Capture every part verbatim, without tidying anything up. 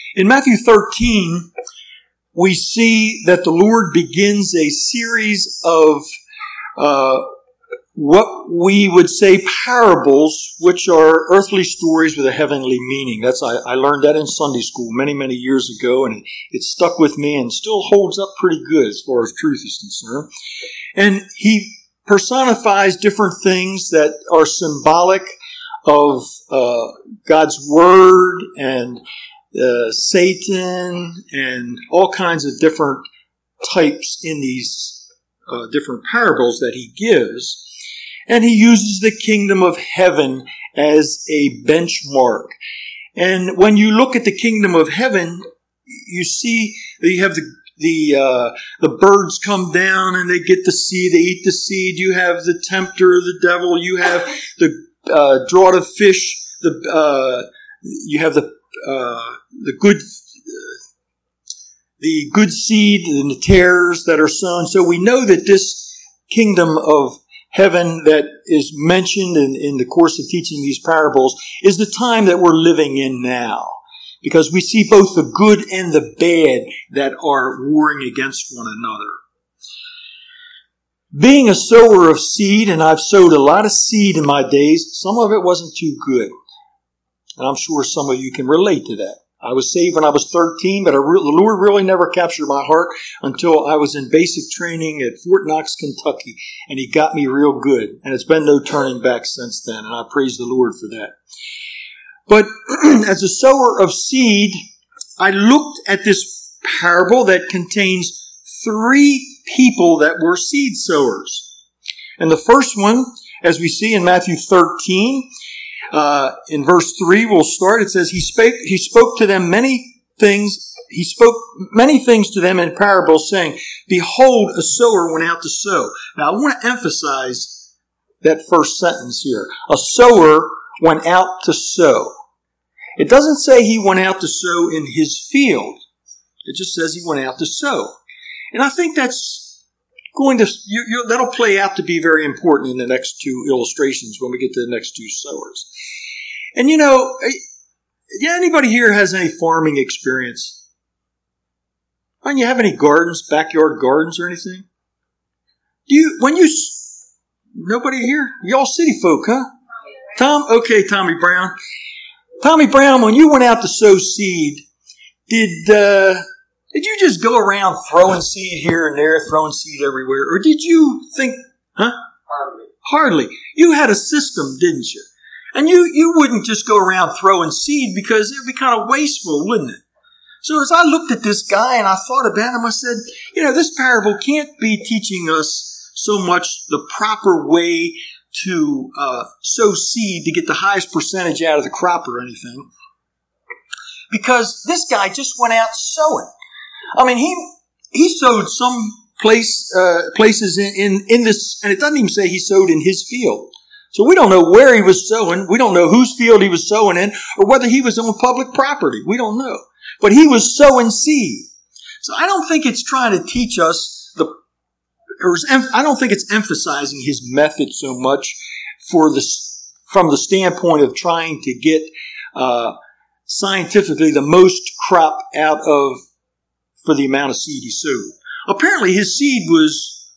In Matthew thirteen, we see that the Lord begins a series of uh, what we would say parables, which are earthly stories with a heavenly meaning. That's I, I learned that in Sunday school many, many years ago, and it, it stuck with me and still holds up pretty good as far as truth is concerned. And he personifies different things that are symbolic of uh, God's Word and uh, Satan and all kinds of different types in these uh, different parables that he gives. And he uses the kingdom of heaven as a benchmark. And when you look at the kingdom of heaven, you see that you have the the uh, the birds come down and they get the seed, they eat the seed. You have the tempter, the devil. You have the uh, draught of fish. The uh, you have the uh, the good uh, the good seed and the tares that are sown. So we know that this kingdom of heaven that is mentioned in, in the course of teaching these parables is the time that we're living in now. Because we see both the good and the bad that are warring against one another. Being a sower of seed, and I've sowed a lot of seed in my days, some of it wasn't too good. And I'm sure some of you can relate to that. I was saved when I was thirteen, but I re- the Lord really never captured my heart until I was in basic training at Fort Knox, Kentucky. And he got me real good. And it's been no turning back since then. And I praise the Lord for that. But as a sower of seed, I looked at this parable that contains three people that were seed sowers. And the first one, as we see in Matthew thirteen, uh, in verse three, we'll start. It says, he spake, he spoke to them many things. He spoke many things to them in parables, saying, behold, a sower went out to sow. Now, I want to emphasize that first sentence here. A sower went out to sow. It doesn't say he went out to sow in his field. It just says he went out to sow. And I think that's going to, you, you, that'll play out to be very important in the next two illustrations when we get to the next two sowers. And you know, yeah, anybody here has any farming experience? Do you have any gardens, backyard gardens or anything? Do you, when you, nobody here? Y'all city folk, huh? Tom? Okay, Tommy Brown. Tommy Brown, when you went out to sow seed, did uh, did you just go around throwing seed here and there, throwing seed everywhere? Or did you think, huh? Hardly. Hardly. You had a system, didn't you? And you, you wouldn't just go around throwing seed because it would be kind of wasteful, wouldn't it? So as I looked at this guy and I thought about him, I said, you know, this parable can't be teaching us so much the proper way to uh, sow seed to get the highest percentage out of the crop or anything. Because this guy just went out sowing. I mean, he he sowed some place uh, places in, in, in this, and it doesn't even say he sowed in his field. So we don't know where he was sowing. We don't know whose field he was sowing in, or whether he was on public property. We don't know. But he was sowing seed. So I don't think it's trying to teach us the Or I don't think it's emphasizing his method so much for the, from the standpoint of trying to get uh, scientifically the most crop out of for the amount of seed he sowed. Apparently, his seed was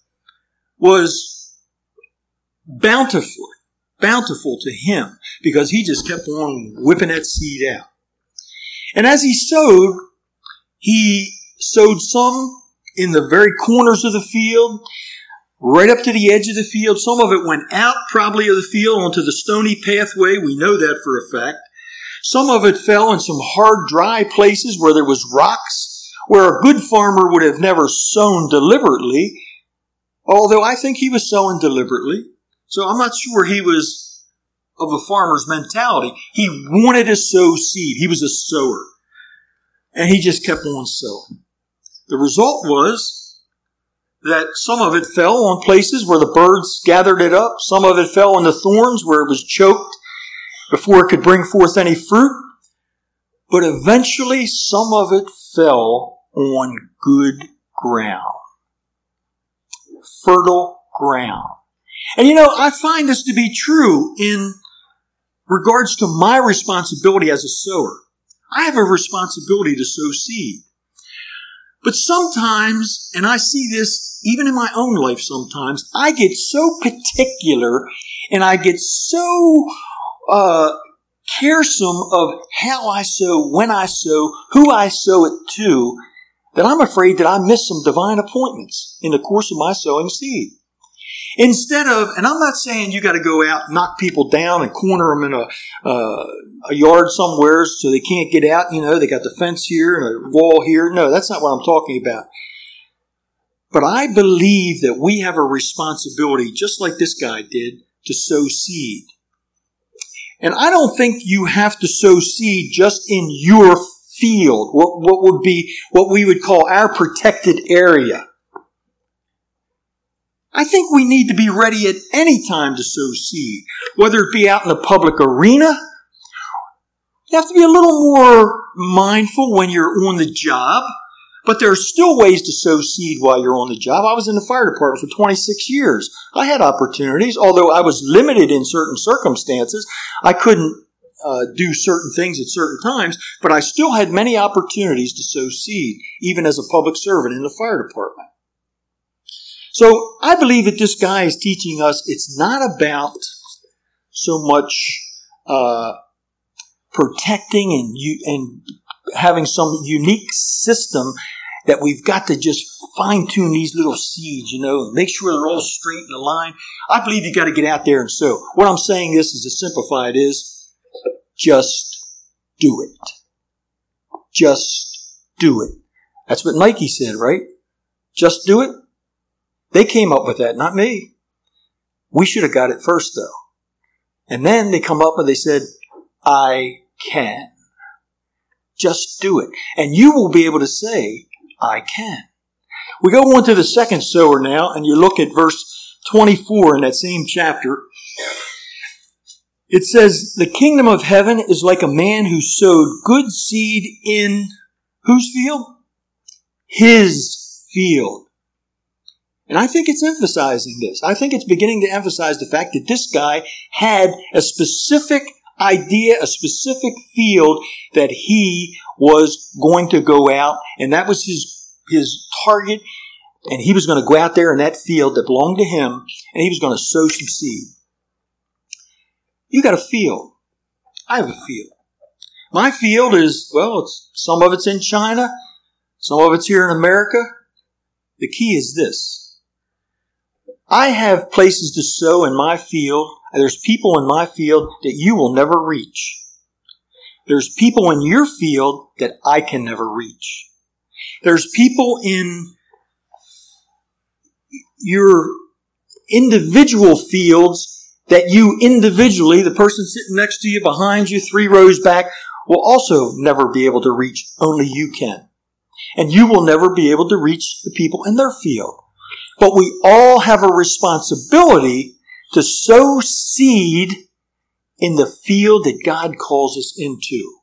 was bountiful, bountiful to him because he just kept on whipping that seed out. And as he sowed, he sowed some in the very corners of the field, right up to the edge of the field. Some of it went out probably of the field onto the stony pathway. We know that for a fact. Some of it fell in some hard, dry places where there was rocks, where a good farmer would have never sown deliberately, although I think he was sowing deliberately. So I'm not sure he was of a farmer's mentality. He wanted to sow seed. He was a sower. And he just kept on sowing. The result was that some of it fell on places where the birds gathered it up. Some of it fell on the thorns where it was choked before it could bring forth any fruit. But eventually some of it fell on good ground. Fertile ground. And you know, I find this to be true in regards to my responsibility as a sower. I have a responsibility to sow seed. But sometimes, and I see this even in my own life sometimes, I get so particular and I get so uh, caresome of how I sow, when I sow, who I sow it to, that I'm afraid that I miss some divine appointments in the course of my sowing seed. Instead of, and I'm not saying you got to go out and knock people down and corner them in a, uh, a yard somewhere so they can't get out. You know, they got the fence here and a wall here. No, that's not what I'm talking about. But I believe that we have a responsibility, just like this guy did, to sow seed. And I don't think you have to sow seed just in your field, what, what would be what we would call our protected area. I think we need to be ready at any time to sow seed, whether it be out in the public arena. You have to be a little more mindful when you're on the job, but there are still ways to sow seed while you're on the job. I was in the fire department for twenty-six years. I had opportunities, although I was limited in certain circumstances. I couldn't uh, do certain things at certain times, but I still had many opportunities to sow seed, even as a public servant in the fire department. So I believe that this guy is teaching us it's not about so much uh, protecting and you, and having some unique system that we've got to just fine-tune these little seeds, you know, and make sure they're all straight in a line. I believe you got to get out there and sow. What I'm saying this is to simplify it is just do it. Just do it. That's what Nike said, right? Just do it. They came up with that, not me. We should have got it first, though. And then they come up and they said, I can. Just do it. And you will be able to say, I can. We go on to the second sower now, and you look at verse twenty-four in that same chapter. It says, the kingdom of heaven is like a man who sowed good seed in whose field? His field. And I think it's emphasizing this. I think it's beginning to emphasize the fact that this guy had a specific idea, a specific field that he was going to go out, and that was his, his target, and he was going to go out there in that field that belonged to him, and he was going to sow some seed. You got a field. I have a field. My field is, well, it's, some of it's in China, some of it's here in America. The key is this. I have places to sow in my field. There's people in my field that you will never reach. There's people in your field that I can never reach. There's people in your individual fields that you individually, the person sitting next to you, behind you, three rows back, will also never be able to reach. Only you can. And you will never be able to reach the people in their field. But we all have a responsibility to sow seed in the field that God calls us into.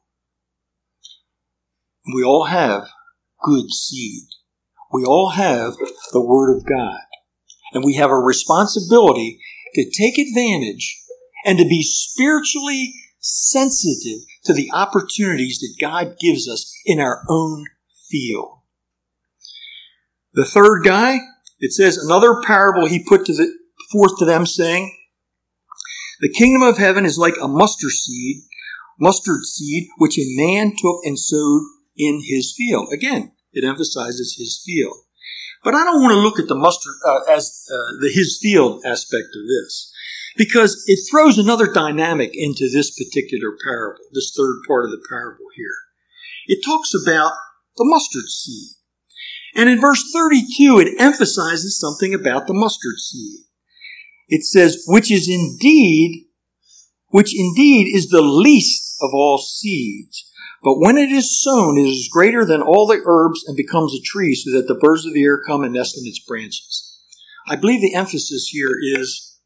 We all have good seed. We all have the Word of God. And we have a responsibility to take advantage and to be spiritually sensitive to the opportunities that God gives us in our own field. The third guy, it says, another parable he put to the, forth to them, saying, the kingdom of heaven is like a mustard seed, mustard seed, which a man took and sowed in his field. Again, it emphasizes his field. But I don't want to look at the mustard uh, as uh, the his field aspect of this, because it throws another dynamic into this particular parable, this third part of the parable here. It talks about the mustard seed. And in verse thirty-two, it emphasizes something about the mustard seed. It says, which is indeed, which indeed is the least of all seeds. But when it is sown, it is greater than all the herbs and becomes a tree, so that the birds of the air come and nest in its branches. I believe the emphasis here is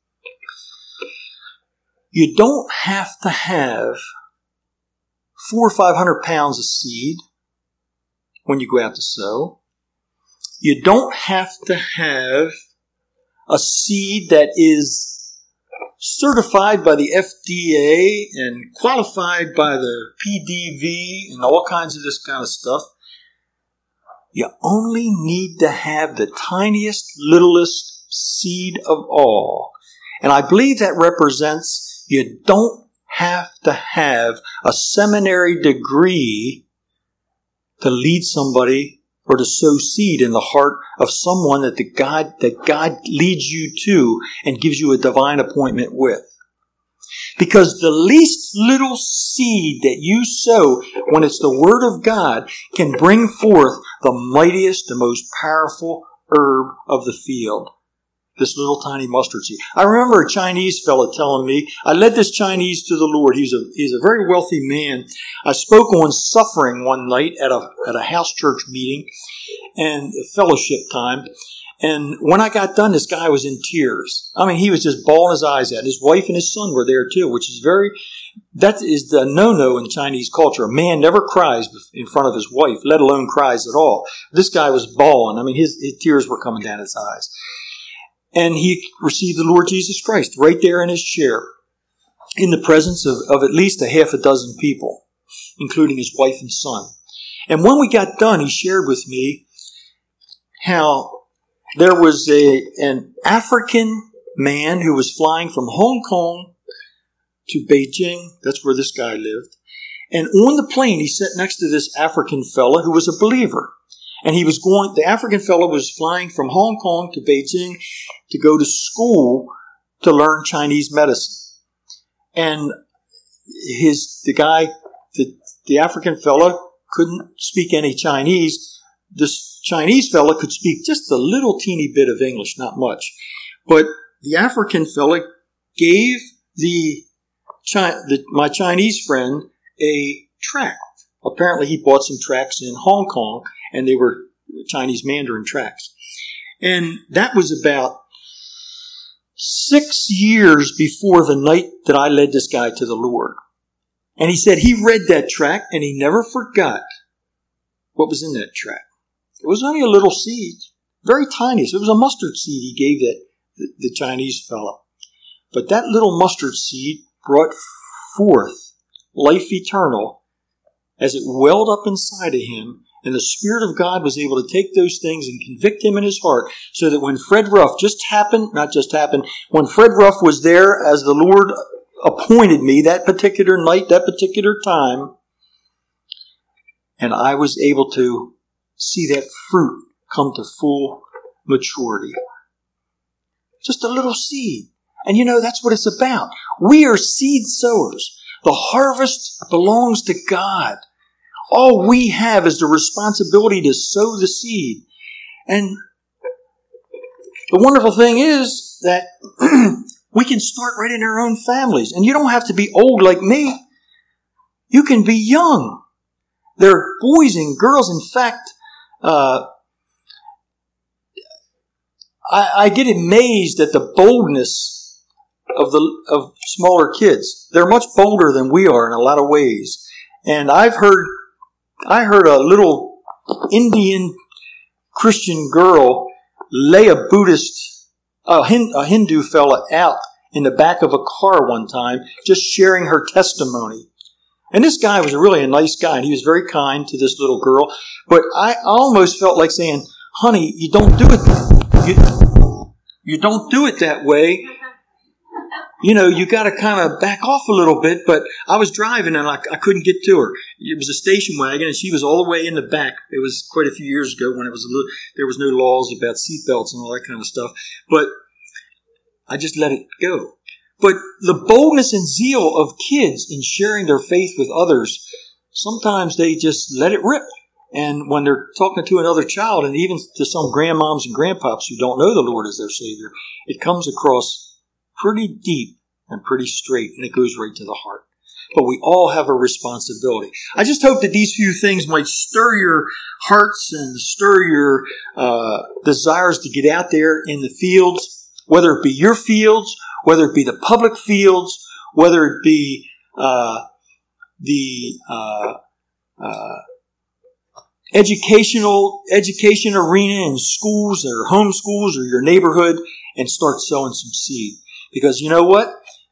you don't have to have four or five hundred pounds of seed when you go out to sow. You don't have to have a seed that is certified by the F D A and qualified by the P D V and all kinds of this kind of stuff. You only need to have the tiniest, littlest seed of all. And I believe that represents you don't have to have a seminary degree to lead somebody or to sow seed in the heart of someone that the God that God leads you to and gives you a divine appointment with. Because the least little seed that you sow, when it's the Word of God, can bring forth the mightiest, the most powerful herb of the field. This little tiny mustard seed. I remember a Chinese fellow telling me, I led this Chinese to the Lord. He's a he's a very wealthy man. I spoke on suffering one night at a at a house church meeting and fellowship time. And when I got done, this guy was in tears. I mean, he was just bawling his eyes out. His wife and his son were there too, which is very, that is the no-no in Chinese culture. A man never cries in front of his wife, let alone cries at all. This guy was bawling. I mean, his, his tears were coming down his eyes. And he received the Lord Jesus Christ right there in his chair, in the presence of, of at least a half a dozen people, including his wife and son. And when we got done, he shared with me how there was a an African man who was flying from Hong Kong to Beijing. That's where this guy lived. And on the plane, he sat next to this African fella who was a believer. And he was going, the African fellow was flying from Hong Kong to Beijing to go to school to learn Chinese medicine. And his, the guy, the, the African fellow couldn't speak any Chinese. This Chinese fellow could speak just a little teeny bit of English, not much. But the African fellow gave the, Chi- the my Chinese friend a tract. Apparently he bought some tracts in Hong Kong, and they were Chinese Mandarin tracts. And that was about six years before the night that I led this guy to the Lord. And he said he read that tract, and he never forgot what was in that tract. It was only a little seed, very tiny. So it was a mustard seed he gave that the, the Chinese fellow. But that little mustard seed brought forth life eternal as it welled up inside of him, and the Spirit of God was able to take those things and convict him in his heart, so that when Fred Ruff just happened, not just happened, when Fred Ruff was there as the Lord appointed me that particular night, that particular time, and I was able to see that fruit come to full maturity. Just a little seed. And you know, that's what it's about. We are seed sowers. The harvest belongs to God. All we have is the responsibility to sow the seed. And the wonderful thing is that we can start right in our own families. And you don't have to be old like me. You can be young. There are boys and girls. In fact, Uh, I, I get amazed at the boldness of the of smaller kids. They're much bolder than we are in a lot of ways. And I've heard, I heard a little Indian Christian girl lay a Buddhist, a, Hindu, a Hindu fella out in the back of a car one time, just sharing her testimony. And this guy was really a nice guy, and he was very kind to this little girl. But I almost felt like saying, honey, you don't do it, you, you don't do it that way. You know, you got to kind of back off a little bit. But I was driving, and I, I couldn't get to her. It was a station wagon, and she was all the way in the back. It was quite a few years ago when it was a little, there was no laws about seatbelts and all that kind of stuff. But I just let it go. But the boldness and zeal of kids in sharing their faith with others, sometimes they just let it rip. And when they're talking to another child, and even to some grandmoms and grandpops who don't know the Lord as their Savior, it comes across pretty deep and pretty straight, and it goes right to the heart. But we all have a responsibility. I just hope that these few things might stir your hearts and stir your uh, desires to get out there in the fields, whether it be your fields, whether it be the public fields, whether it be uh, the uh, uh, educational education arena in schools or home schools or your neighborhood, and start sowing some seed. Because you know what?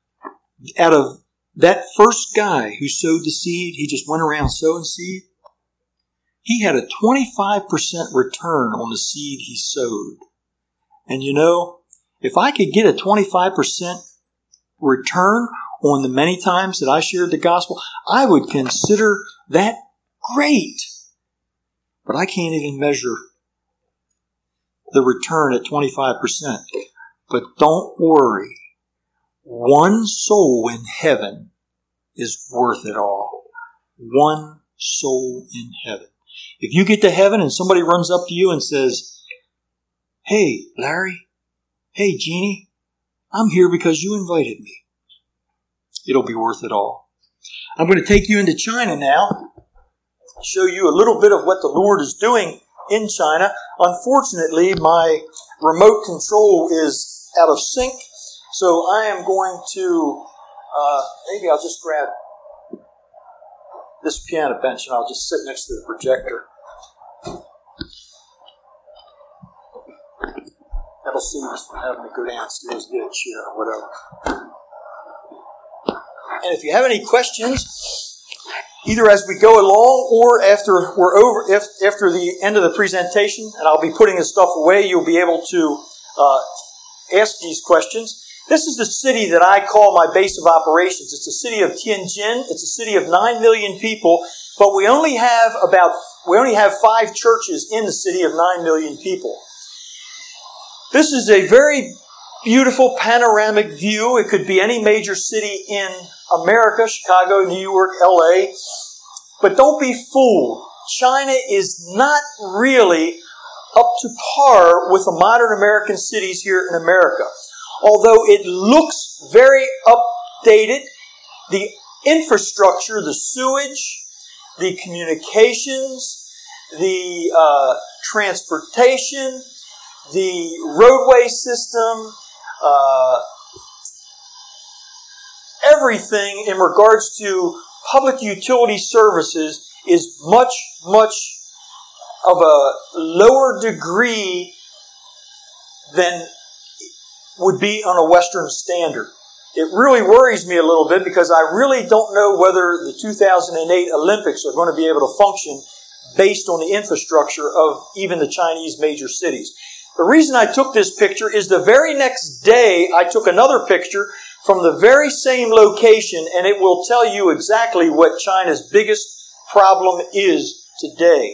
out of that first guy who sowed the seed, he just went around sowing seed. He had a twenty-five percent return on the seed he sowed. And you know, if I could get a twenty-five percent return on the many times that I shared the gospel, I would consider that great. But I can't even measure the return at twenty-five percent. But don't worry. One soul in heaven is worth it all. One soul in heaven. If you get to heaven and somebody runs up to you and says, "Hey, Larry, hey, Jeannie, I'm here because you invited me," it'll be worth it all. I'm going to take you into China now, show you a little bit of what the Lord is doing in China. Unfortunately, my remote control is out of sync, so I am going to, uh, maybe I'll just grab this piano bench and I'll just sit next to the projector. That'll save us from having to go downstairs and get a chair or whatever. And if you have any questions, either as we go along or after we're over, if, after the end of the presentation, and I'll be putting this stuff away, you'll be able to uh, ask these questions. This is the city that I call my base of operations. It's the city of Tianjin. It's a city of nine million people, but we only have about we only have five churches in the city of nine million people. This is a very beautiful panoramic view. It could be any major city in America, Chicago, New York, L A. But don't be fooled. China is not really up to par with the modern American cities here in America. Although it looks very updated, the infrastructure, the sewage, the communications, the uh, transportation, the roadway system, uh, everything in regards to public utility services is much, much of a lower degree than would be on a Western standard. It really worries me a little bit because I really don't know whether the two thousand eight Olympics are going to be able to function based on the infrastructure of even the Chinese major cities. The reason I took this picture is the very next day I took another picture from the very same location, and it will tell you exactly what China's biggest problem is today.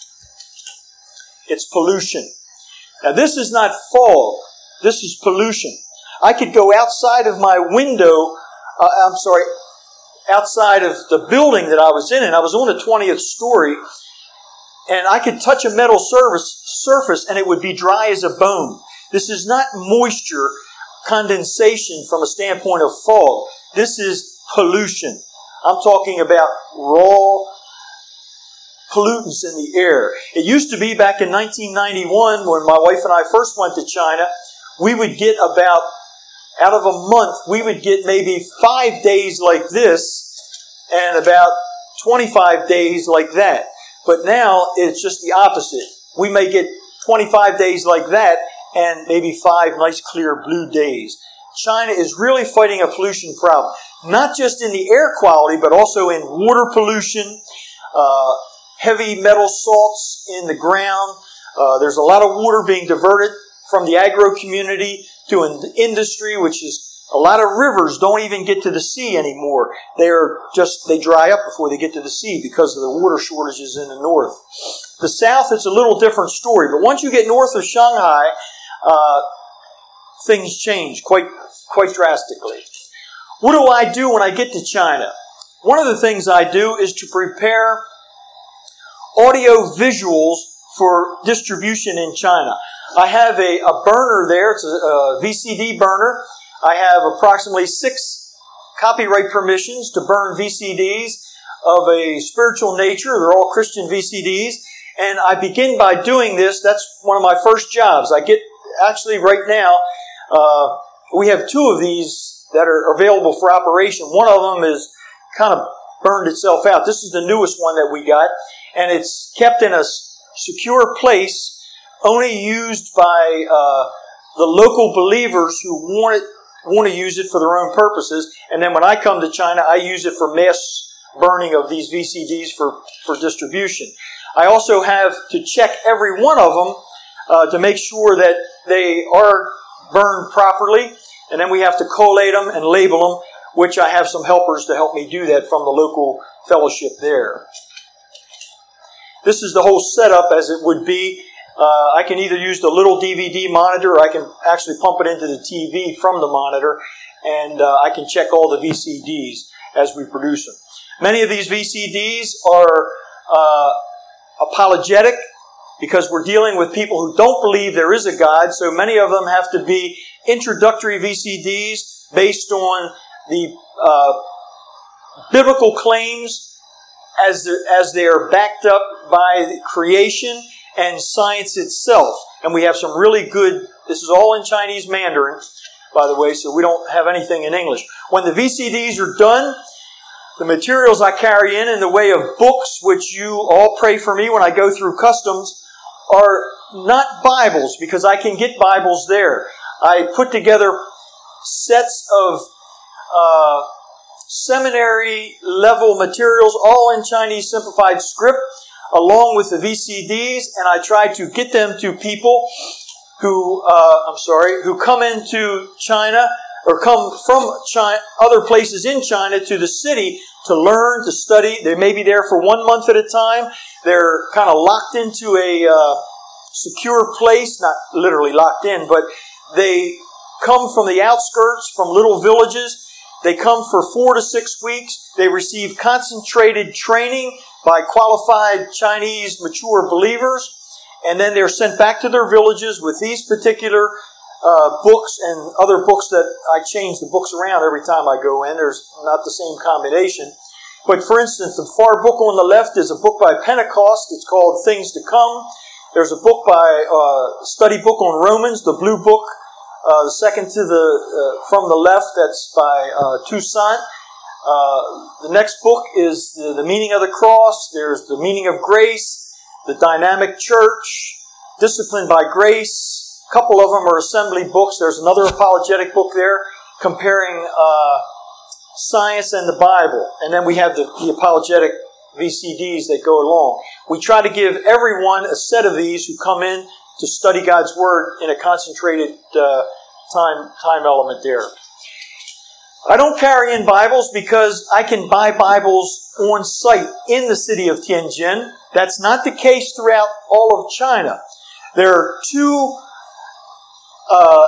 It's pollution. Now this is not fog. This is pollution. I could go outside of my window, uh, I'm sorry, outside of the building that I was in, and I was on the twentieth story, and I could touch a metal surface, surface and it would be dry as a bone. This is not moisture condensation from a standpoint of fog. This is pollution. I'm talking about raw pollutants in the air. It used to be back in nineteen ninety-one when my wife and I first went to China, we would get about, out of a month, we would get maybe five days like this and about twenty-five days like that. But now it's just the opposite. We may get twenty-five days like that and maybe five nice clear blue days. China is really fighting a pollution problem. Not just in the air quality, but also in water pollution, uh, heavy metal salts in the ground. Uh, there's a lot of water being diverted from the agro community to an industry, which is a lot of rivers don't even get to the sea anymore. They're just, they dry up before they get to the sea because of the water shortages in the north. The south, it's a little different story. But once you get north of Shanghai, uh, things change quite, quite drastically. What do I do when I get to China? One of the things I do is to prepare audio visuals for distribution in China. I have a, a burner there. It's a, a V C D burner. I have approximately six copyright permissions to burn V C Ds of a spiritual nature. They're all Christian V C Ds. And I begin by doing this. That's one of my first jobs. I get, actually right now, uh, we have two of these that are available for operation. One of them is kind of burned itself out. This is the newest one that we got. And it's kept in a secure place, only used by uh, the local believers who want it want to use it for their own purposes. And then when I come to China, I use it for mass burning of these V C Ds for, for distribution. I also have to check every one of them uh, to make sure that they are burned properly. And then we have to collate them and label them, which I have some helpers to help me do that from the local fellowship there. This is the whole setup as it would be. Uh, I can either use the little D V D monitor, or I can actually pump it into the T V from the monitor, and uh, I can check all the V C Ds as we produce them. Many of these V C Ds are uh, apologetic, because we're dealing with people who don't believe there is a God, so many of them have to be introductory V C Ds based on the uh, biblical claims as as they are backed up by creation and science itself. And we have some really good, this is all in Chinese Mandarin, by the way, so we don't have anything in English. When the V C Ds are done, the materials I carry in in the way of books, which you all pray for me when I go through customs, are not Bibles, because I can get Bibles there. I put together sets of uh, seminary level materials, all in Chinese simplified script, along with the V C Ds, and I try to get them to people who, uh, I'm sorry, who come into China or come from China, other places in China to the city to learn, to study. They may be there for one month at a time. They're kind of locked into a uh, secure place, not literally locked in, but they come from the outskirts, from little villages. They come for four to six weeks. They receive concentrated training by qualified Chinese mature believers. And then they're sent back to their villages with these particular uh, books and other books that I change the books around every time I go in. There's not the same combination. But for instance, the far book on the left is a book by Pentecost. It's called Things to Come. There's a book by, uh, study book on Romans, the blue book. Uh, the second to the, uh, from the left, that's by uh, Toussaint. Uh, the next book is the, the Meaning of the Cross. There's the Meaning of Grace, the Dynamic Church, Discipline by Grace. A couple of them are assembly books. There's another apologetic book there comparing uh, science and the Bible. And then we have the, the apologetic V C Ds that go along. We try to give everyone a set of these who come in to study God's Word in a concentrated uh, time time element there. I don't carry in Bibles because I can buy Bibles on site in the city of Tianjin. That's not the case throughout all of China. There are two uh,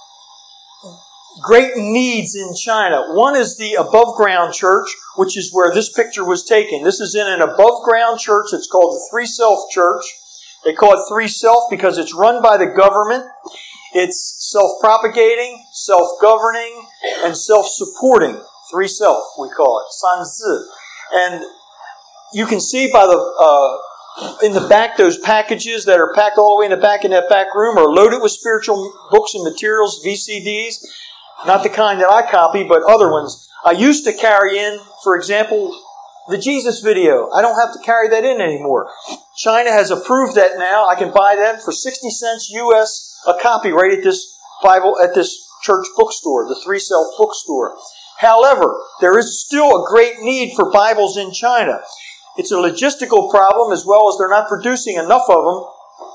great needs in China. One is the above-ground church, which is where this picture was taken. This is in an above-ground church. It's called the Three Self Church. They call it Three Self because it's run by the government. It's self-propagating, self-governing, and self-supporting. Three Self, we call it. Sanzi. And you can see by the uh, in the back, those packages that are packed all the way in the back in that back room are loaded with spiritual books and materials, V C Ds. Not the kind that I copy, but other ones. I used to carry in, for example, the Jesus video. I don't have to carry that in anymore. China has approved that now. I can buy that for sixty cents U S a copy right at this Bible, at this church bookstore, the Three Self bookstore. However, there is still a great need for Bibles in China. It's a logistical problem as well as they're not producing enough of them.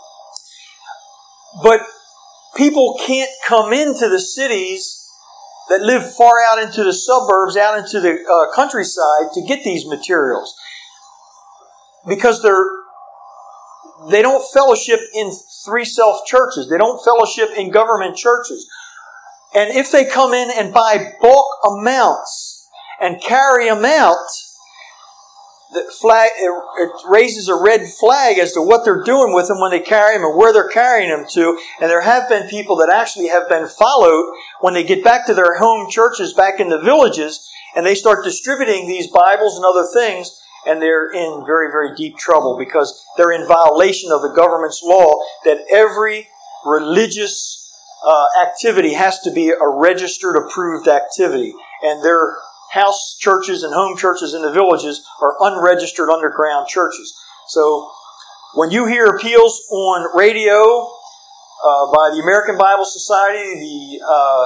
But people can't come into the cities that live far out into the suburbs, out into the uh, countryside to get these materials. Because they're they don't fellowship in Three Self churches. They don't fellowship in government churches. And if they come in and buy bulk amounts and carry them out, the flag, it raises a red flag as to what they're doing with them when they carry them and where they're carrying them to. And there have been people that actually have been followed when they get back to their home churches back in the villages and they start distributing these Bibles and other things, and they're in very, very deep trouble because they're in violation of the government's law that every religious uh, activity has to be a registered, approved activity. And their house churches and home churches in the villages are unregistered underground churches. So when you hear appeals on radio uh, by the American Bible Society, the uh,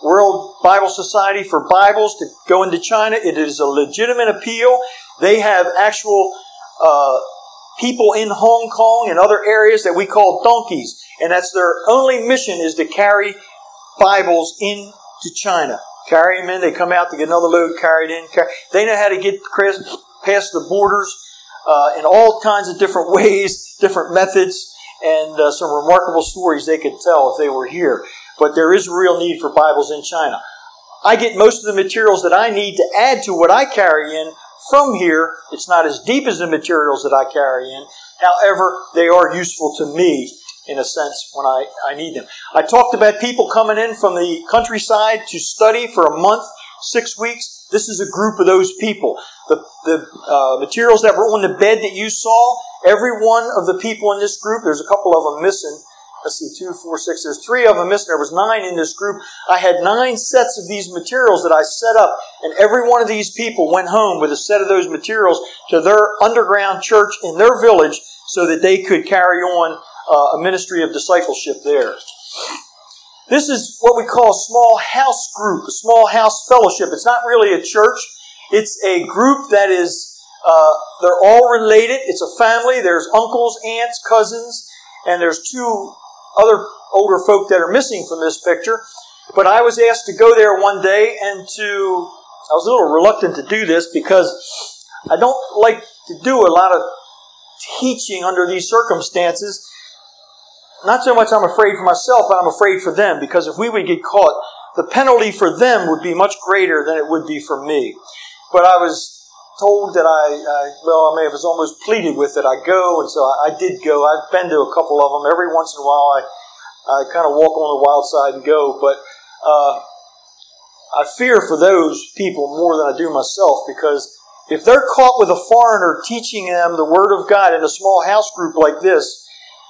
World Bible Society for Bibles to go into China. It is a legitimate appeal. They have actual uh, people in Hong Kong and other areas that we call donkeys. And that's their only mission, is to carry Bibles into China. Carry them in. They come out to get another load, carry it in. Carry. They know how to get past the borders uh, in all kinds of different ways, different methods, and uh, some remarkable stories they could tell if they were here. But there is a real need for Bibles in China. I get most of the materials that I need to add to what I carry in from here. It's not as deep as the materials that I carry in. However, they are useful to me in a sense when I, I need them. I talked about people coming in from the countryside to study for a month, six weeks. This is a group of those people. The, the uh, materials that were on the bed that you saw, every one of the people in this group, there's a couple of them missing. Let's see, two, four, six, there's three of them missing. There was nine in this group. I had nine sets of these materials that I set up, and every one of these people went home with a set of those materials to their underground church in their village so that they could carry on uh, a ministry of discipleship there. This is what we call a small house group, a small house fellowship. It's not really a church. It's a group that is, uh, they're all related. It's a family. There's uncles, aunts, cousins, and there's two other older folk that are missing from this picture. But I was asked to go there one day and to, I was a little reluctant to do this because I don't like to do a lot of teaching under these circumstances. Not so much I'm afraid for myself, but I'm afraid for them, because if we would get caught, the penalty for them would be much greater than it would be for me. But I was told that I, I well, I may have was almost pleaded with that I go, and so I, I did go. I've been to a couple of them. Every once in a while I, I kind of walk on the wild side and go, but uh, I fear for those people more than I do myself, because if they're caught with a foreigner teaching them the Word of God in a small house group like this,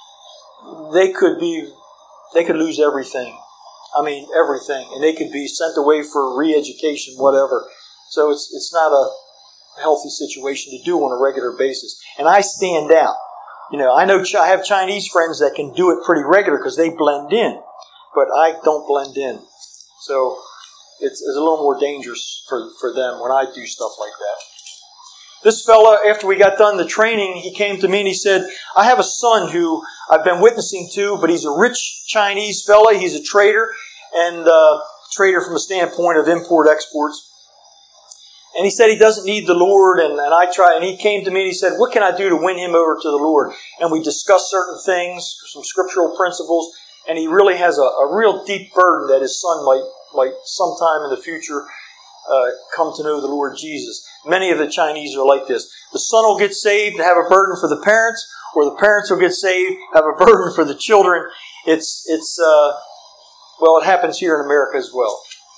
they could be, they could lose everything. I mean, everything. And they could be sent away for re-education, whatever. So it's it's not a healthy situation to do on a regular basis. And I stand out. You know, I know I have Chinese friends that can do it pretty regular because they blend in. But I don't blend in. So it's, it's a little more dangerous for, for them when I do stuff like that. This fella, after we got done the training, he came to me and he said, I have a son who I've been witnessing to, but he's a rich Chinese fella. He's a trader, and uh, trader from a standpoint of import-exports. And he said he doesn't need the Lord, and, and I try. And he came to me and he said, what can I do to win him over to the Lord? And we discussed certain things, some scriptural principles, and he really has a, a real deep burden that his son might, might sometime in the future uh, come to know the Lord Jesus. Many of the Chinese are like this. The son will get saved to have a burden for the parents, or the parents will get saved, have a burden for the children. It's, it's uh, well, it happens here in America as well.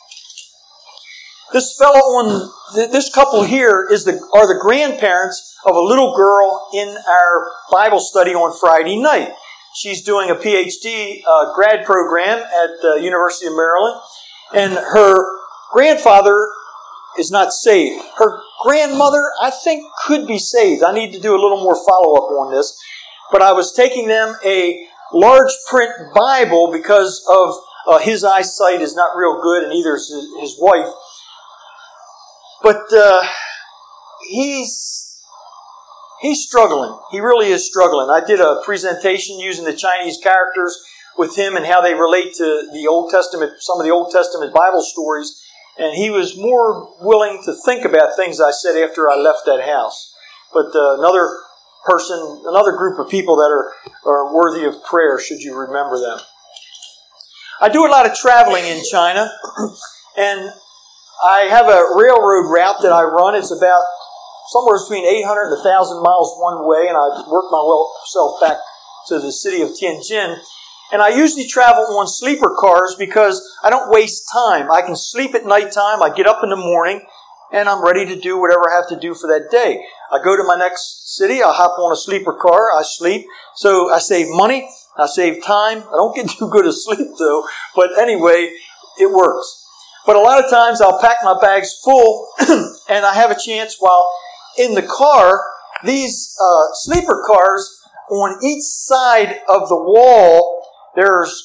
This fellow on, this couple here is the are the grandparents of a little girl in our Bible study on Friday night. She's doing a P H D uh, grad program at the University of Maryland, and her grandfather is not saved. Her grandmother, I think, could be saved. I need to do a little more follow-up on this. But I was taking them a large print Bible because of uh, his eyesight is not real good, and neither is his wife. But uh, he's he's struggling. He really is struggling. I did a presentation using the Chinese characters with him and how they relate to the Old Testament, some of the Old Testament Bible stories. And he was more willing to think about things I said after I left that house. But uh, another person, another group of people that are, are worthy of prayer, should you remember them. I do a lot of traveling in China, and I have a railroad route that I run. It's about somewhere between eight hundred and one thousand miles one way, and I work myself back to the city of Tianjin. And I usually travel on sleeper cars because I don't waste time. I can sleep at nighttime, I get up in the morning, and I'm ready to do whatever I have to do for that day. I go to my next city, I hop on a sleeper car, I sleep. So I save money, I save time. I don't get too good at sleep though, but anyway, it works. But a lot of times I'll pack my bags full and I have a chance while in the car, these uh, sleeper cars, on each side of the wall, there's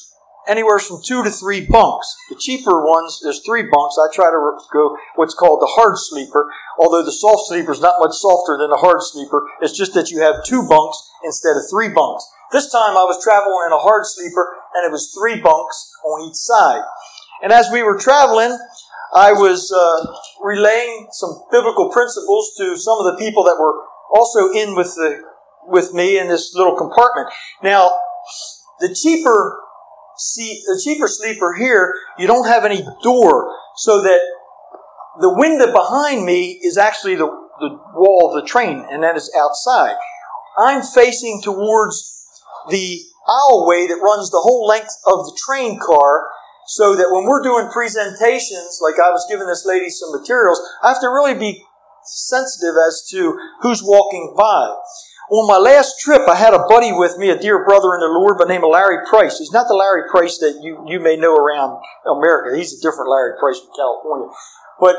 anywhere from two to three bunks. The cheaper ones, there's three bunks. I try to go what's called the hard sleeper, although the soft sleeper is not much softer than the hard sleeper. It's just that you have two bunks instead of three bunks. This time I was traveling in a hard sleeper, and it was three bunks on each side. And as we were traveling, I was uh, relaying some biblical principles to some of the people that were also in with the with me in this little compartment. Now, the cheaper seat, the cheaper sleeper here, you don't have any door, so that the window behind me is actually the, the wall of the train, and that is outside. I'm facing towards the aisleway that runs the whole length of the train car, so that when we're doing presentations, like I was giving this lady some materials, I have to really be sensitive as to who's walking by. On my last trip, I had a buddy with me, a dear brother in the Lord by the name of Larry Price. He's not the Larry Price that you, you may know around America. He's a different Larry Price from California. But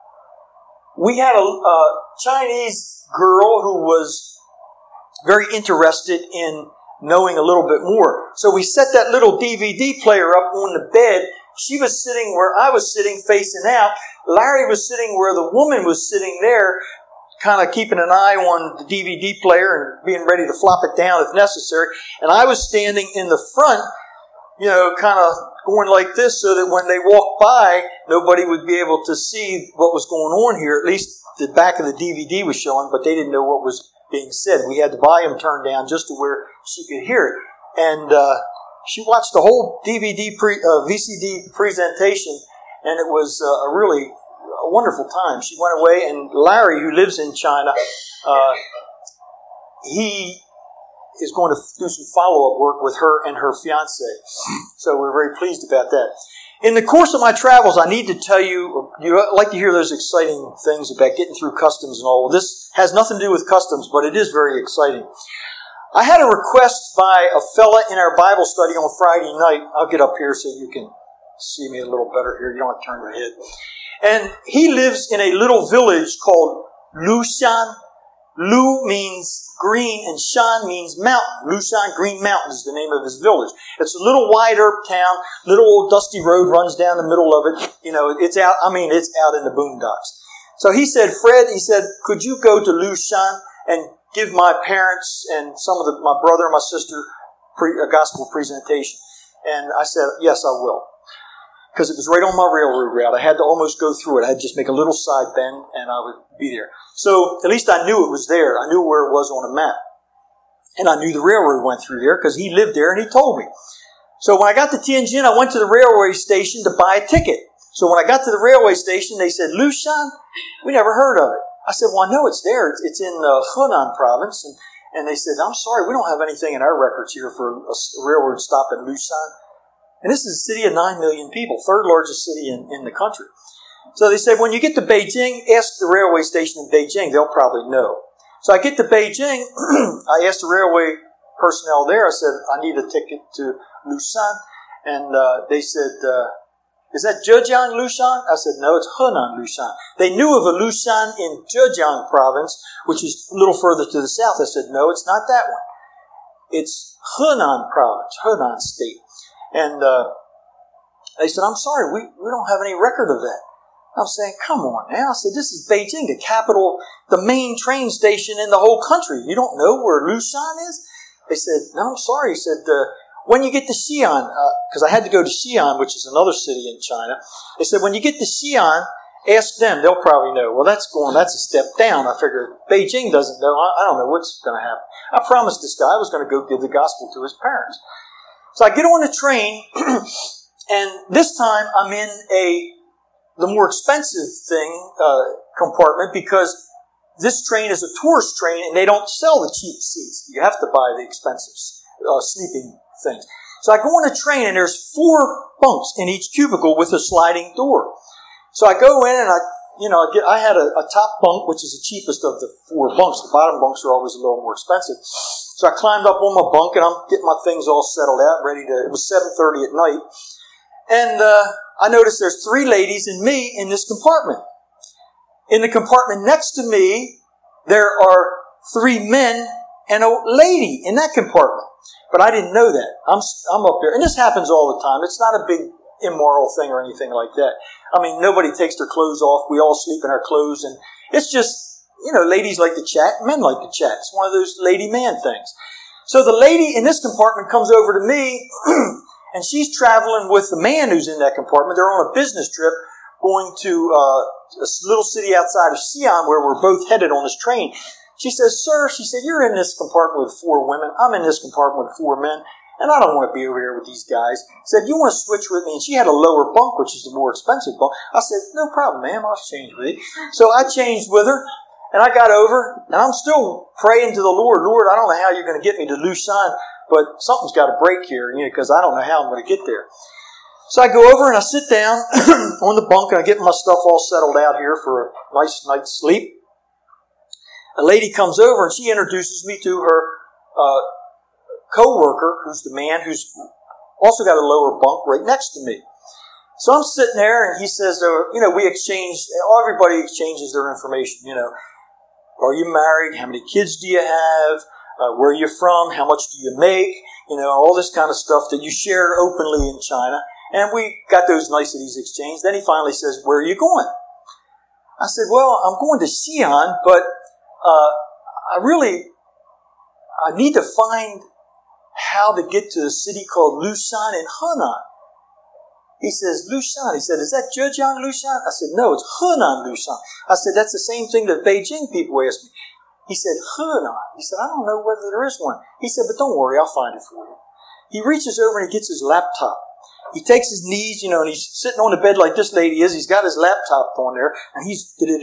we had a, a Chinese girl who was very interested in knowing a little bit more. So we set that little D V D player up on the bed. She was sitting where I was sitting, facing out. Larry was sitting where the woman was sitting there, kind of keeping an eye on the D V D player and being ready to flop it down if necessary. And I was standing in the front, you know, kind of going like this, so that when they walked by, nobody would be able to see what was going on here. At least the back of the D V D was showing, but they didn't know what was being said. We had the volume turned down just to where she could hear it. And uh, she watched the whole D V D, pre, uh, V C D presentation, and it was uh, a really a wonderful time. She went away, and Larry, who lives in China, uh, he is going to do some follow-up work with her and her fiancé. So we're very pleased about that. In the course of my travels, I need to tell you, you like to hear those exciting things about getting through customs and all. This has nothing to do with customs, but it is very exciting. I had a request by a fella in our Bible study on Friday night. I'll get up here so you can see me a little better here. You don't have to turn your head. And he lives in a little village called Lushan. Lu means green and Shan means mountain. Lushan, Green Mountain is the name of his village. It's a little wider town. Little old dusty road runs down the middle of it. You know, it's out, I mean, it's out in the boondocks. So he said, Fred, he said, could you go to Lushan and give my parents and some of the, my brother and my sister pre, a gospel presentation? And I said, yes, I will. Because it was right on my railroad route. I had to almost go through it. I had to just make a little side bend, and I would be there. So at least I knew it was there. I knew where it was on a map. And I knew the railroad went through there because he lived there and he told me. So when I got to Tianjin, I went to the railway station to buy a ticket. So when I got to the railway station, they said, Lushan? We never heard of it. I said, well, I know it's there. It's, it's in uh, Henan province. And, and they said, I'm sorry, we don't have anything in our records here for a, a railroad stop in Lushan. And this is a city of nine million people, third largest city in, in the country. So they said, when you get to Beijing, ask the railway station in Beijing. They'll probably know. So I get to Beijing. I asked the railway personnel there. I said, I need a ticket to Lushan. And uh, they said, uh, is that Zhejiang Lushan? I said, no, it's Henan Lushan. They knew of a Lushan in Zhejiang province, which is a little further to the south. I said, no, it's not that one. It's Henan province, Henan state. And uh, they said, I'm sorry, we, we don't have any record of that. I was saying, come on now. I said, this is Beijing, the capital, the main train station in the whole country. You don't know where Lushan is? They said, no, I'm sorry. He said, uh, when you get to Xi'an, because uh, I had to go to Xi'an, which is another city in China. They said, when you get to Xi'an, ask them. They'll probably know. Well, that's going, that's a step down. I figured Beijing doesn't know. I, I don't know what's going to happen. I promised this guy I was going to go give the gospel to his parents. So I get on the train, and this time I'm in a the more expensive thing uh, compartment because this train is a tourist train and they don't sell the cheap seats. You have to buy the expensive uh, sleeping things. So I go on a train and there's four bunks in each cubicle with a sliding door. So I go in and I, you know, I, get, I had a, a top bunk, which is the cheapest of the four bunks. The bottom bunks are always a little more expensive. So I climbed up on my bunk, and I'm getting my things all settled out, ready to, it was seven thirty at night. And uh, I noticed there's three ladies and me in this compartment. In the compartment next to me, there are three men and a lady in that compartment. But I didn't know that. I'm I'm up there. And this happens all the time. It's not a big immoral thing or anything like that. I mean, nobody takes their clothes off. We all sleep in our clothes. And it's just, you know, ladies like to chat. Men like to chat. It's one of those lady-man things. So the lady in this compartment comes over to me, and she's traveling with the man who's in that compartment. They're on a business trip going to uh, a little city outside of Xi'an where we're both headed on this train. She says, sir, she said, you're in this compartment with four women. I'm in this compartment with four men, and I don't want to be over here with these guys. She said, you want to switch with me? And she had a lower bunk, which is the more expensive bunk. I said, no problem, ma'am. I'll change with you. So I changed with her, and I got over, and I'm still praying to the Lord. Lord, I don't know how you're going to get me to Lushan, but something's got to break here, you know, because I don't know how I'm going to get there. So I go over and I sit down on the bunk and I get my stuff all settled out here for a nice night's sleep. A lady comes over and she introduces me to her uh, co-worker, who's the man who's also got a lower bunk right next to me. So I'm sitting there and he says, uh, you know, we exchange, everybody exchanges their information, you know. Are you married? How many kids do you have? Uh, where are you from? How much do you make? You know, all this kind of stuff that you share openly in China. And we got those niceties exchanged. Then he finally says, where are you going? I said, well, I'm going to Xi'an, but uh, I really, I need to find how to get to a city called Lushan in Henan. He says, Lushan. He said, is that Zhejiang Lushan? I said, no, it's Henan Lushan. I said, that's the same thing that Beijing people ask me. He said, Henan. He said, I don't know whether there is one. He said, but don't worry, I'll find it for you. He reaches over and he gets his laptop. He takes his knees, you know, and he's sitting on the bed like this lady is. He's got his laptop on there, and he's... And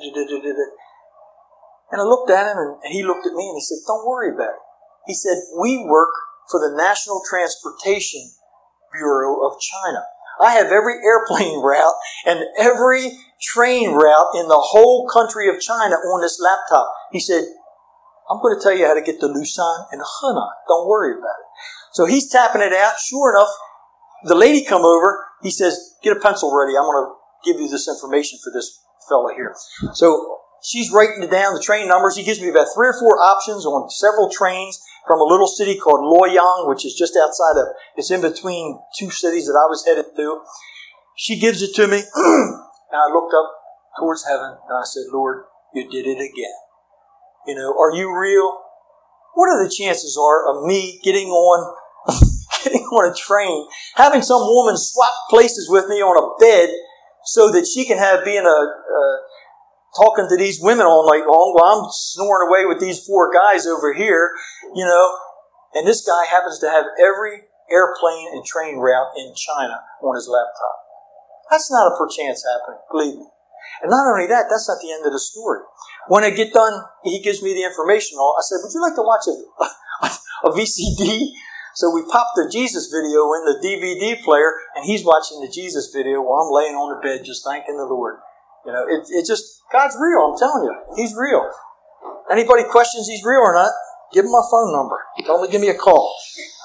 I looked at him, and he looked at me, and he said, don't worry about it. He said, we work for the National Transportation Bureau of China. I have every airplane route and every train route in the whole country of China on this laptop. He said, I'm going to tell you how to get to Lushan and Henan. Don't worry about it. So he's tapping it out. Sure enough, the lady come over. He says, get a pencil ready. I'm going to give you this information for this fella here. So she's writing it down, the train numbers. He gives me about three or four options on several trains from a little city called Luoyang, which is just outside of, it's in between two cities that I was headed to. She gives it to me, and I looked up towards heaven, and I said, Lord, you did it again. You know, are you real? What are the chances are of me getting on getting on a train, having some woman swap places with me on a bed so that she can have being a, a talking to these women all night long while I'm snoring away with these four guys over here, you know, and this guy happens to have every airplane and train route in China on his laptop. That's not a perchance happening, believe me. And not only that, that's not the end of the story. When I get done, he gives me the information. I said, would you like to watch a, a V C D? So we popped the Jesus video in the D V D player, and he's watching the Jesus video while I'm laying on the bed just thanking the Lord. You know, it, it just, God's real, I'm telling you. He's real. Anybody questions he's real or not, give him my phone number. Tell him to give me a call.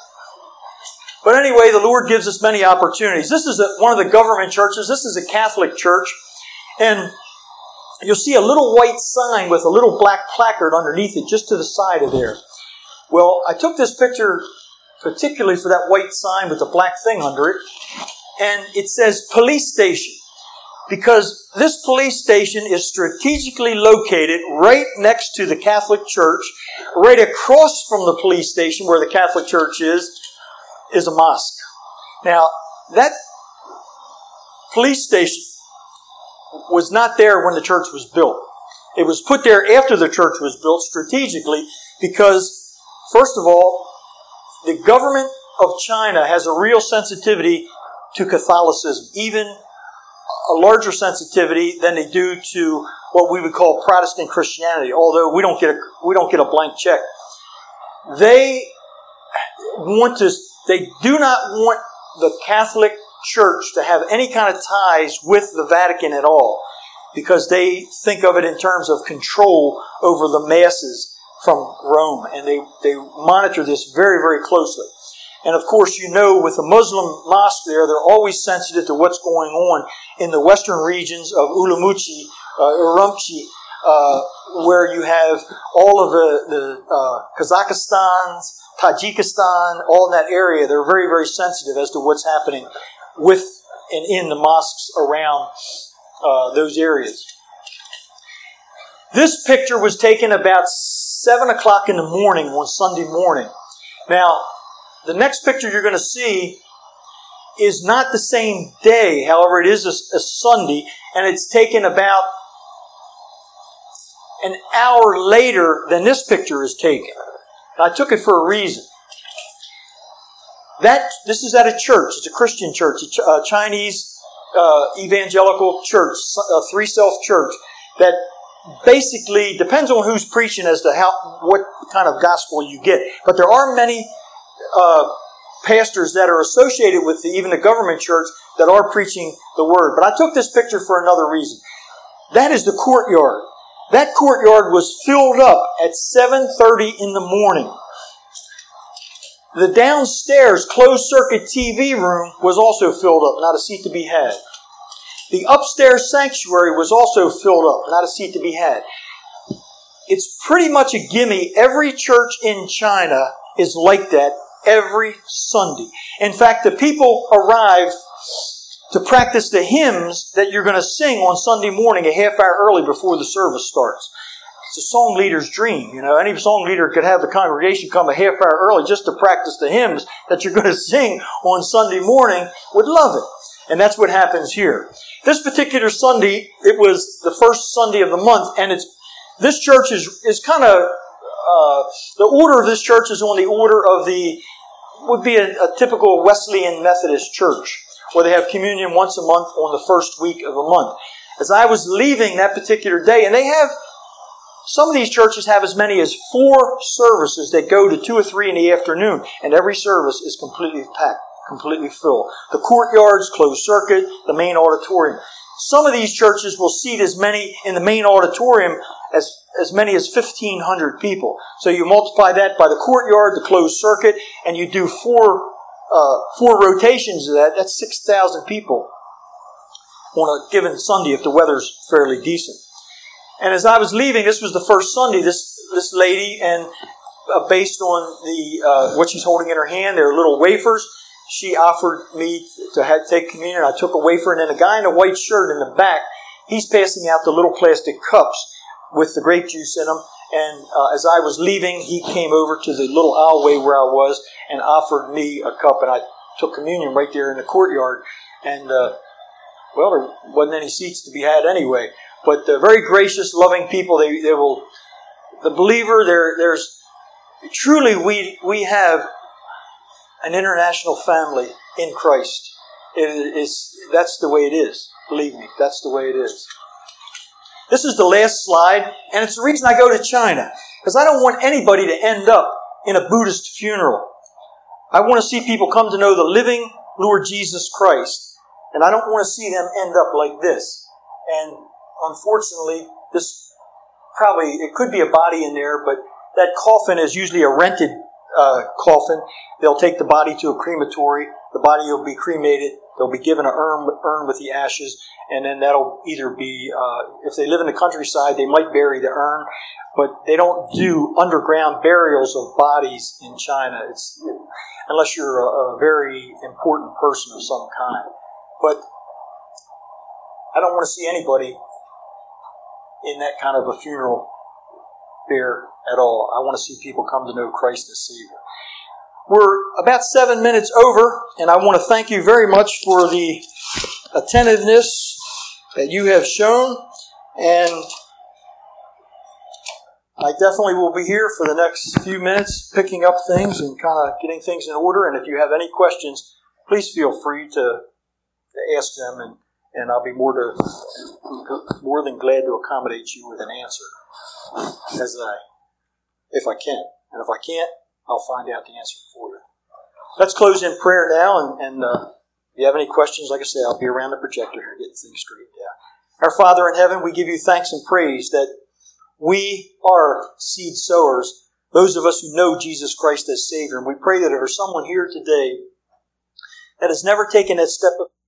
But anyway, the Lord gives us many opportunities. This is a, one of the government churches. This is a Catholic church. And you'll see a little white sign with a little black placard underneath it just to the side of there. Well, I took this picture particularly for that white sign with the black thing under it. And it says police station. Because this police station is strategically located right next to the Catholic Church. Right across from the police station where the Catholic Church is, is a mosque. Now, that police station was not there when the church was built. It was put there after the church was built strategically because, first of all, the government of China has a real sensitivity to Catholicism, even a larger sensitivity than they do to what we would call Protestant Christianity, although we don't get a, we don't get a blank check. They want to, they do not want the Catholic Church to have any kind of ties with the Vatican at all, because they think of it in terms of control over the masses from Rome, and they, they monitor this very, very closely. And of course, you know, with the Muslim mosque there, they're always sensitive to what's going on in the western regions of Urumqi, uh, Urumqi, uh, where you have all of the, the uh, Kazakhstans, Tajikistan, all in that area, they're very, very sensitive as to what's happening with and in the mosques around uh, those areas. This picture was taken about seven o'clock in the morning on Sunday morning. Now, the next picture you're going to see is not the same day. However, it is a, a Sunday, and it's taken about an hour later than this picture is taken. I took it for a reason. That this is at a church. It's a Christian church, a, ch- a Chinese uh, evangelical church, a Three Self church that basically depends on who's preaching as to how what kind of gospel you get. But there are many uh, pastors that are associated with the, even the government church that are preaching the word. But I took this picture for another reason. That is the courtyard. That courtyard was filled up at seven thirty in the morning. The downstairs closed-circuit T V room was also filled up, not a seat to be had. The upstairs sanctuary was also filled up, not a seat to be had. It's pretty much a gimme. Every church in China is like that every Sunday. In fact, the people arrive to practice the hymns that you're going to sing on Sunday morning a half hour early before the service starts. It's a song leader's dream. You know, any song leader could have the congregation come a half hour early just to practice the hymns that you're going to sing on Sunday morning. Would love it. And that's what happens here. This particular Sunday, it was the first Sunday of the month, and it's this church is is kind of uh, the order of this church is on the order of the would be a, a typical Wesleyan Methodist church, where they have communion once a month on the first week of the month. As I was leaving that particular day, and they have some of these churches have as many as four services that go to two or three in the afternoon, and every service is completely packed, completely filled. The courtyard's closed circuit, the main auditorium. Some of these churches will seat as many in the main auditorium as, as many as fifteen hundred people. So you multiply that by the courtyard, the closed circuit, and you do four uh, four rotations of that. That's six thousand people on a given Sunday if the weather's fairly decent. And as I was leaving, this was the first Sunday, this this lady, and uh, based on the uh, what she's holding in her hand, they're little wafers. She offered me to have, take communion. I took a wafer, and then a guy in a white shirt in the back, he's passing out the little plastic cups with the grape juice in them. And uh, as I was leaving, he came over to the little aisleway where I was and offered me a cup, and I took communion right there in the courtyard. And, uh, well, there wasn't any seats to be had anyway. But they're very gracious, loving people. They, they will, the believer, there, there's, truly we, we have an international family in Christ. It is, that's the way it is. Believe me, that's the way it is. This is the last slide, and it's the reason I go to China. Because I don't want anybody to end up in a Buddhist funeral. I want to see people come to know the living Lord Jesus Christ. And I don't want to see them end up like this. And unfortunately, this probably, it could be a body in there, but that coffin is usually a rented uh, coffin. They'll take the body to a crematory. The body will be cremated. They'll be given an urn, urn with the ashes, and then that'll either be, uh, if they live in the countryside, they might bury the urn, but they don't do underground burials of bodies in China. It's unless you're a, a very important person of some kind. But I don't want to see anybody in that kind of a funeral there at all. I want to see people come to know Christ as Savior. We're about seven minutes over, and I want to thank you very much for the attentiveness that you have shown, and I definitely will be here for the next few minutes picking up things and kind of getting things in order, and if you have any questions, please feel free to, to ask them, and, and I'll be more, to, more than glad to accommodate you with an answer as I, if I can. And if I can't, I'll find out the answer for you. Let's close in prayer now, and, and uh, if you have any questions, like I say, I'll be around the projector here getting things straightened out. Our Father in heaven, we give you thanks and praise that we are seed sowers, those of us who know Jesus Christ as Savior. And we pray that if there's someone here today that has never taken that step of